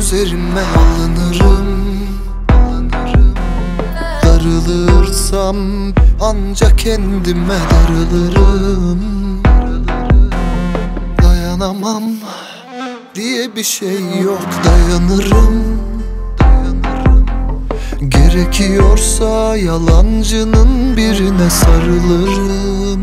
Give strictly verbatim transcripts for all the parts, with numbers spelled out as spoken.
üzerime alınırım. Darılırsam ancak kendime darılırım. Dayanamam diye bir şey yok, dayanırım. Gerekiyorsa yalancının birine sarılırım.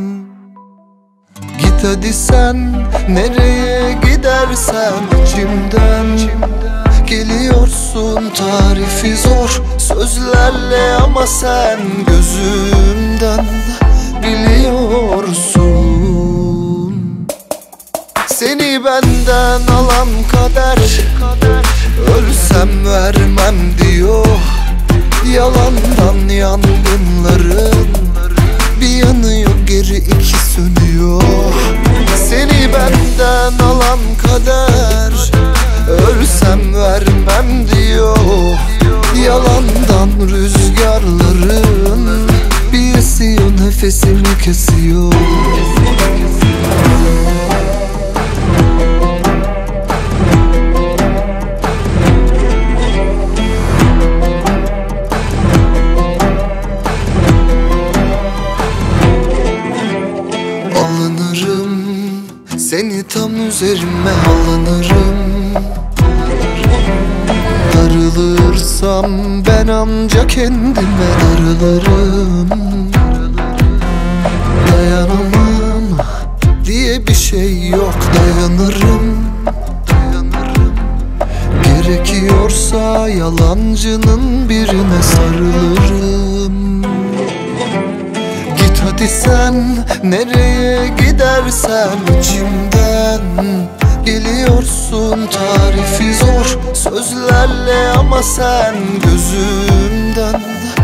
Git hadi sen, nereye gidersen içimden. Geliyorsun tarifi zor sözlerle ama sen gözümden biliyorsun. Seni benden alan kader, ölsem vermem diyor. Yalandan yangınların bir yanıyor, geri iki sönüyor. Seni benden alan kader, ölsem vermem diyor. Yalandan rüzgarların bir esiyor, nefesimi kesiyor. Alınırım, seni tam üzerime alınırım. Darılırsam ben ancak kendime darılırım. Dayanamam diye bir şey yok, dayanırım. Gerekiyorsa yalancının birine sarılırım. Git hadi sen, nereye gidersen içimden. Geliyorsun tarifi zor sözlerle ama sen gözümden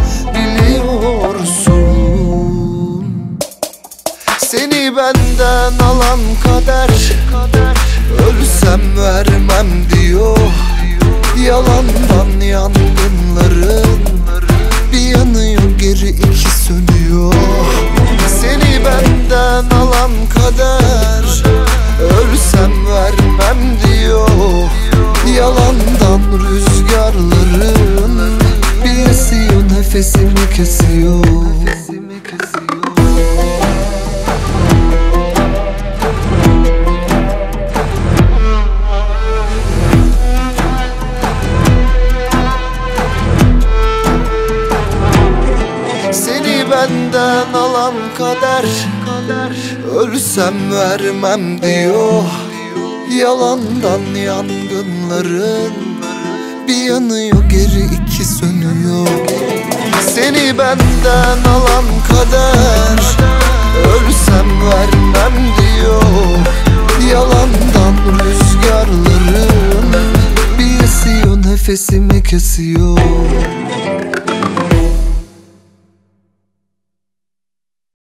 biliyorsun. Seni benden alan kader, ölsem vermem diyor. Yalandan yangınların bir yanıyor, geri iki sönüyor. Seni benden alan kader, ölsem vermem diyor. Yalandan rüzgarların bir esiyor, nefesimi kesiyor. Seni benden alan kader, ölsem vermem diyor. Yalandan yangınların bir yanıyor, geri iki sönüyor. Seni benden alan kader, ölsem vermem diyor. Yalandan rüzgarların bir esiyor, nefesimi kesiyor.